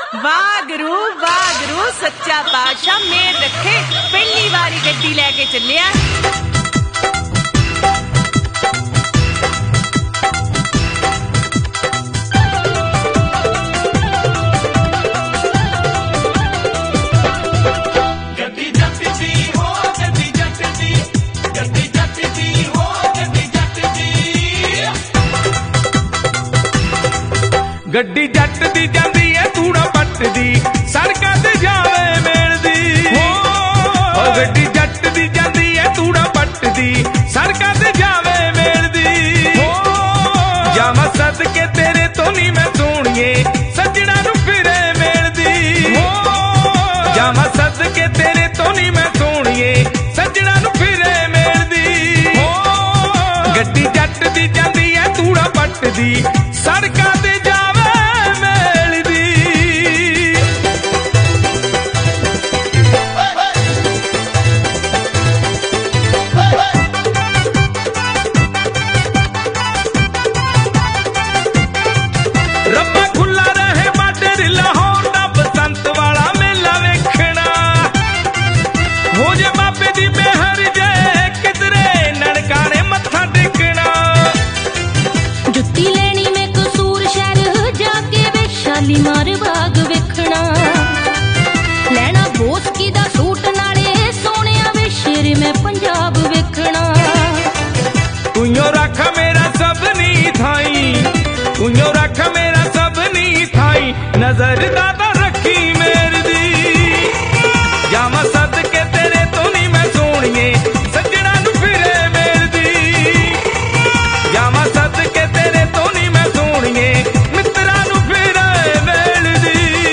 वागरू सच्चा बादशाह मेर रखे पहली बारी गड्डी लैके चलिया। गड्डी जट दी जांदी है तूड़ा पट दी सड़कां ते जावे मेलदी हो। गड्डी जट दी जांदी है तूड़ा पट दी सड़कां ते जावे मेलदी हो। जावा सदके तेरे तो नहीं मैं सोहणिए सजना नूं फिरे मेलदी हो। जावा सदके तेरे तो नहीं मैं सोहणिए सजना नूं फिरे मेलदी हो। गड्डी जट दी जांदी है तूड़ा पट दी सड़कां ते तुइयों रख मेरा सब नी थाई नजर दादा रखी मेरी दी। जावा सदके तेरे तो नहीं मैं सोहणिए सजना नूं फिरे मेरी दी। जावा सदके तेरे तो नहीं मैं सोहणिए मित्रा नूं फिरे मेरी दी।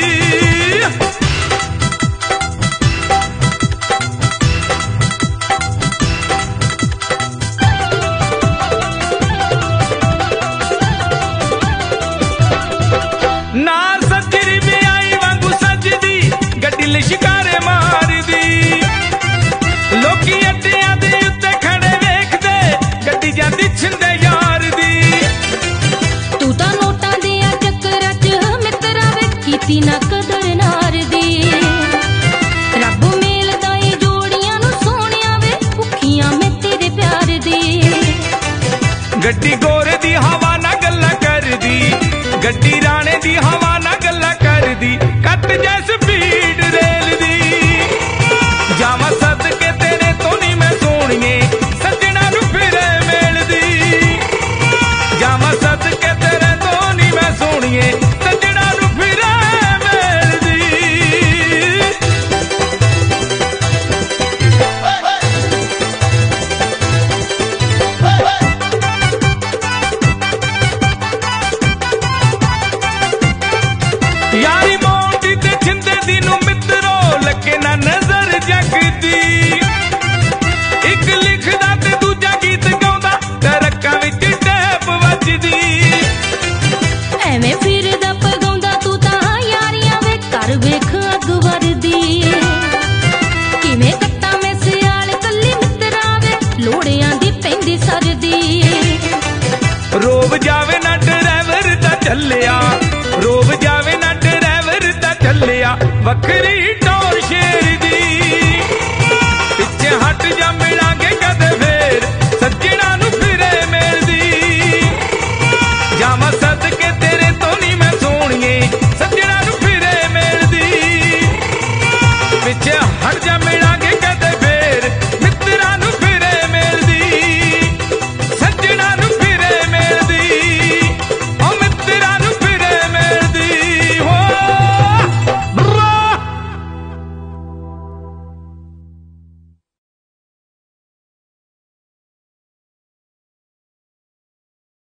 नाल सजरी में आई वांगू सजदी गड्डी लिशकारे मार दी। लोकी अड्डियां दे उत्ते खड़े वेखदे गड्डी जांदी छिंदे यार दी। तू तां नोटां दे चक्करां च मित्रा वे कीती ना कदर नार दी। रब मेलदा ए जोड़ियां नूं सोहणिया वे भुखियां मैं तेरे प्यार दी। गड्डी गोरे दी हवा ना गल्ला कर दी गड्डी राणे दी हवा ना गल्ला कर दी कट जै स्पीड रेल दी। जावा सदके तेरे तो नहीं मैं सोहणिए सजना नूं फिरे मेलदी। जावा सदके तेरे तो नहीं मैं सोहणिए सजना नूं फिरे मेलदी। यारी मोटी ते छिंदे दी नूं मित्रो लगे ना नजर जगदी। एक लिखदा ते दूजा गीत गाउंदा तरक्कां विच टैप वजदी। एवें फिरदा पगाउंदा तू तां यारियां वे कर वेख अग वरदी। किवें कट्टा मैं सियाल कल्ली मित्रा वे लोड़ियां दी पैंदी सरदी। रोब जावे ना ड्राइवर दा चलिया रोब जावे ना ड्राइवर दा चलिया वखरी टोर शेर दी।